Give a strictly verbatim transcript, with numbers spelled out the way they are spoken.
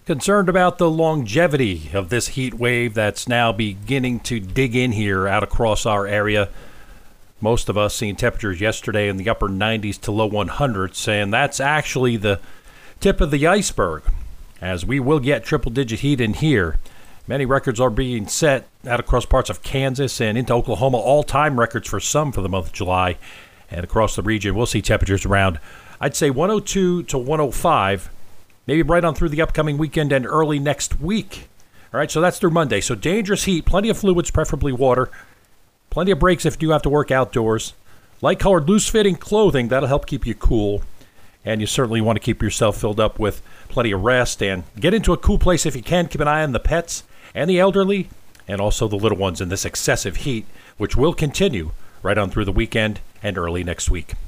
Concerned about the longevity of this heat wave that's now beginning to dig in here out across our area. Most of us seeing temperatures yesterday in the upper nineties to low hundreds, and that's actually the tip of the iceberg, as we will get triple-digit heat in here. Many records are being set out across parts of Kansas and into Oklahoma, all-time records for some for the month of July. And across the region, we'll see temperatures around, I'd say, one oh two to one oh five, maybe right on through the upcoming weekend and early next week. All right, so that's through Monday. So dangerous heat, plenty of fluids, preferably water. Plenty of breaks if you do have to work outdoors. Light-colored, loose-fitting clothing, that'll help keep you cool. And you certainly want to keep yourself filled up with plenty of rest and get into a cool place if you can. Keep an eye on the pets and the elderly and also the little ones in this excessive heat, which will continue right on through the weekend and early next week.